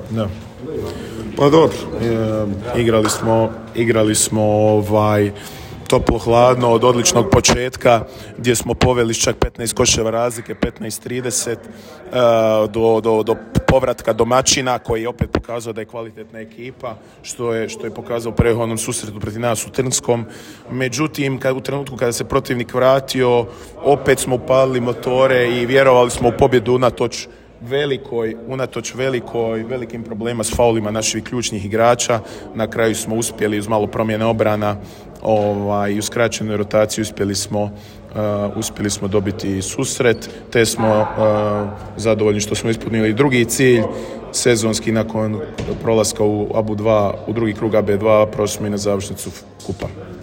Da. Pa dobro, igrali smo toplo hladno od odličnog početka gdje smo poveli čak 15 koševa razlike, 15-30 do povratka domaćina koji je opet pokazao da je kvalitetna ekipa, što je pokazao u prethodnom susretu protiv nas u Trnskom. Međutim, u trenutku kada se protivnik vratio, opet smo upalili motore i vjerovali smo u pobjedu unatoč velikim problema s faulima naših ključnih igrača. Na kraju smo uspjeli uz malo promjene obrana i u skraćenoj rotaciji uspjeli smo dobiti susret, te smo zadovoljni što smo ispunili drugi cilj sezonski nakon prolaska u drugi krug AB2, prošli smo i na završnicu kupa.